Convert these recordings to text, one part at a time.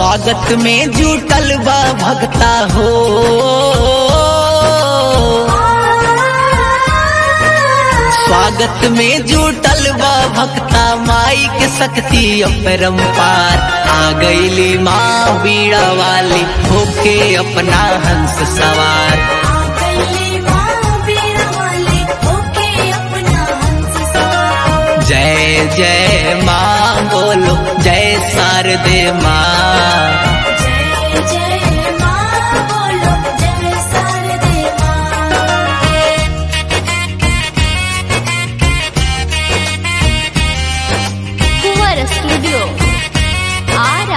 स्वागत में जुटल बा भक्ता हो, स्वागत में जुटल बा भक्ता, माई के शक्ति अपरंपार। आ गईली माँ बीड़ा वाली होके अपना हंस सवार। जय जय माँ बोलो, जय शारदे माँ। जय जय माँ बोलो, जय शारदे माँ। कुंवर स्टूडियो आरा।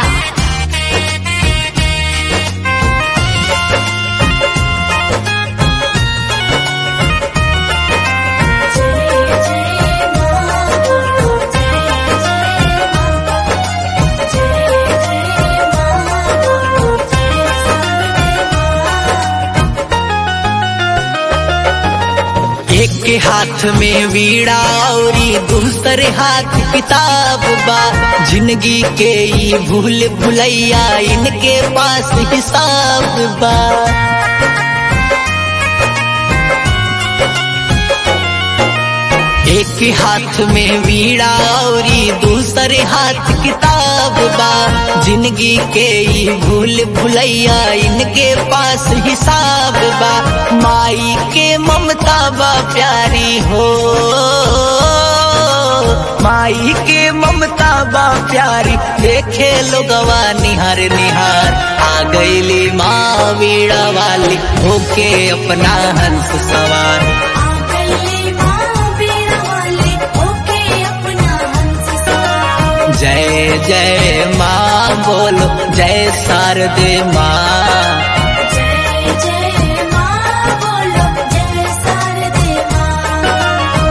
एक के हाथ में वीणा औरी दूसरे हाथ किताब बा। जिंदगी के ई भूल भुलैया इनके पास हिसाब बा। एक के हाथ में वीणा औरी दूसरे हाथ किताब बा। जिंदगी के ई भूल भुलैया इनके पास हिसाब बा। माई के ममता बा प्यारी हो, माई के ममता बा प्यारी, देखे लोगवा निहार निहार। आ गईली माँ वीणा वाली होके अपना हंस सवार। जय जय माँ बोलो, जय शारदे माँ। जय जय माँ बोलो, जय शारदे माँ।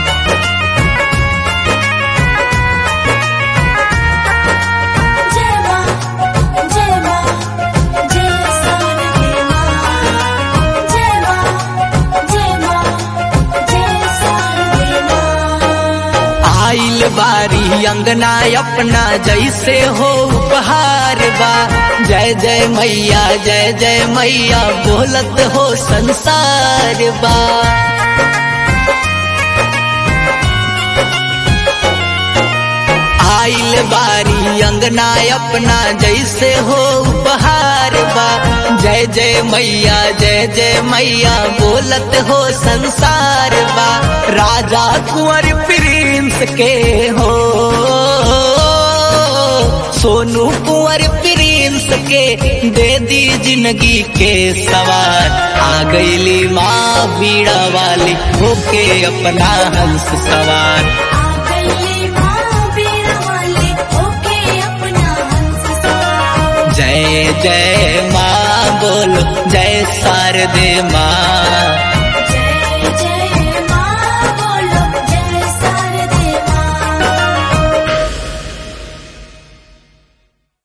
जय माँ, जय माँ, जय शारदे माँ। जय माँ, जय माँ, जय शारदे माँ। आइल बारी अंगना अपना जैसे हो उपहार बा। जय जय मैया, जय जय मैया बोलत हो संसार बा। आइल बारी अंगना अपना जैसे हो उपहार बा। जय जय मैया, जय जय मैया बोलत हो संसार बा। राजा कुंवर प्रिंस के हो, सोनू कुंवर प्रिंस के दे दी जिंदगी के सवार। आ गईली माँ बीड़ा वाली होके अपना हंस सवार। जय जय माँ बोलो, जय शारदे माँ।